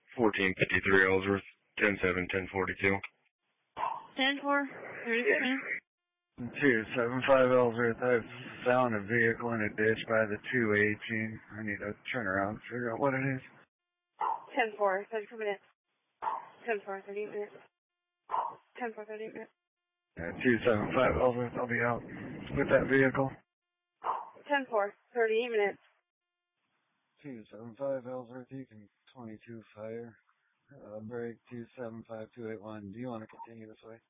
1453 Ellsworth, 10-7, 1042. 10-4, 30 275 Ellsworth, I've found a vehicle in a ditch by the 218. I need to turn around and figure out what it is. 10-4, 32 minutes. 10-4, 38 minutes. 10-4, 38 minutes. 275 Ellsworth, I'll be out with that vehicle. 10-4, 38 minutes. 275 Ellsworth, you can 22 fire. Break 275281. Do you want to continue this way?